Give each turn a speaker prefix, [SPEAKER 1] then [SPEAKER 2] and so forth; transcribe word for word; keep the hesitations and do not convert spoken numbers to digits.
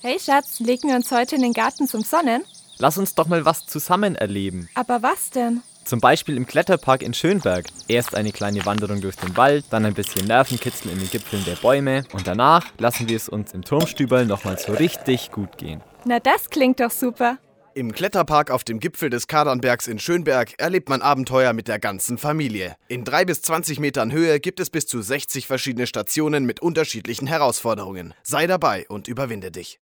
[SPEAKER 1] Hey Schatz, legen wir uns heute in den Garten zum Sonnen?
[SPEAKER 2] Lass uns doch mal was zusammen erleben.
[SPEAKER 1] Aber was denn?
[SPEAKER 2] Zum Beispiel im Kletterpark in Schönberg. Erst eine kleine Wanderung durch den Wald, dann ein bisschen Nervenkitzel in den Gipfeln der Bäume und danach lassen wir es uns im Turmstüberl nochmal so richtig gut gehen.
[SPEAKER 1] Na, das klingt doch super.
[SPEAKER 3] Im Kletterpark auf dem Gipfel des Kadernbergs in Schönberg erlebt man Abenteuer mit der ganzen Familie. In drei bis zwanzig Metern Höhe gibt es bis zu sechzig verschiedene Stationen mit unterschiedlichen Herausforderungen. Sei dabei und überwinde dich.